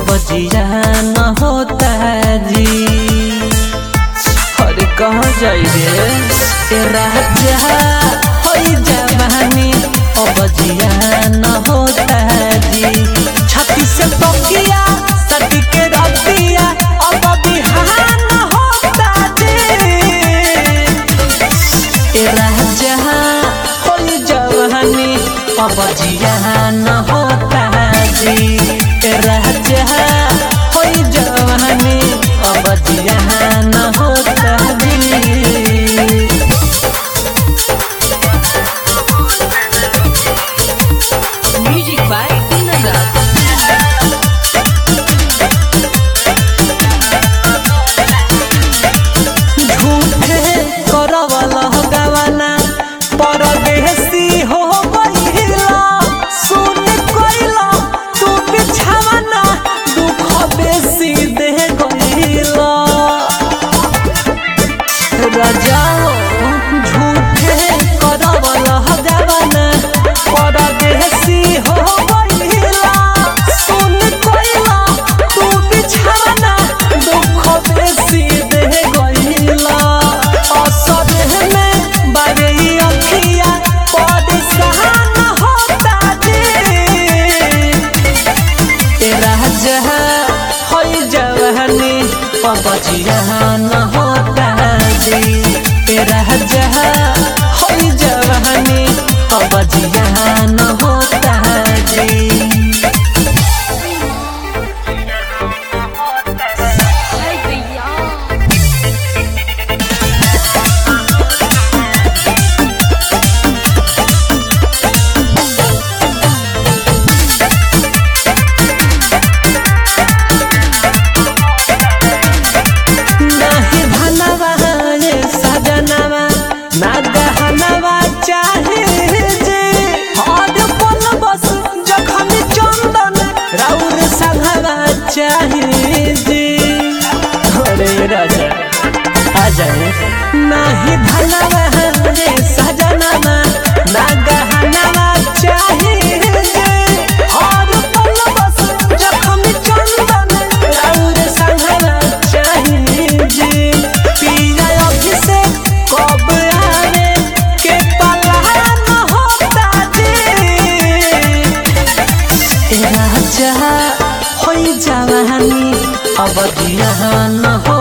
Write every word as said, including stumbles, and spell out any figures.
अब जिया न होता जी। अरे कहाँ जाई रे ए राजा होई जवानी अब जिया न होता जी। छाती से तकिया सटी के रतिया अब बिहान होता जी। ए राजा होई जवानी अब जिया न होता जी। ए राजा होई जवानी अब जिया न होता जी। Music by Kundan. झूठे करवला गवाना परदेसी हो गइला। सुन कोइला तू बिछावना दुख बेसी दे गइला। राजा झूठे करवला गवाना परदेसी हो गइला। सुन कोइला तू बिछावना दुख बेसी दे गइला। असर में बारे अखिया परेशान होता जी। ए राजा होई जवानी अब जिया न होता जी। ए राजा होई जवानी अब जिया न होता जी। Ay, भैया नहीं धनवा ये सजनवा ना गहनवा चाहे जे। हर पल बस जखन चंदन राउर संगवा चाहे जे। अरे राजा आ जाए नहीं धनवा ये सजनवा ना गहनवा चाहे जे। हर पल बस जखन चंदन राउर संगवा चाहे जे। पिया अभिषेक कब आवे के पलान होता जी। ए राजा होई जवानी अब जिया न हो